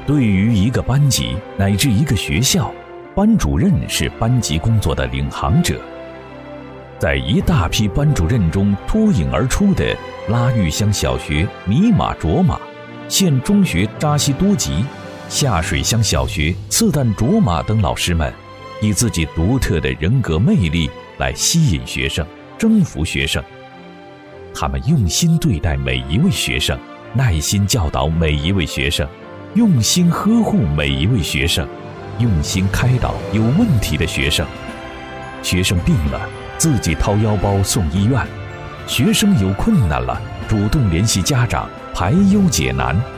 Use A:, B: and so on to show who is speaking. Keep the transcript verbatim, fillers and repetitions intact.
A: 对于一个班级乃至一个学校，班主任是班级工作的领航者。在一大批班主任中脱颖而出的拉玉乡小学米马卓玛、县中学扎西多吉、下水乡小学次旦卓玛等老师们，以自己独特的人格魅力来吸引学生，征服学生。他们用心对待每一位学生，耐心教导每一位学生，用心呵护每一位学生，用心开导有问题的学生。学生病了，自己掏腰包送医院；学生有困难了，主动联系家长，排忧解难。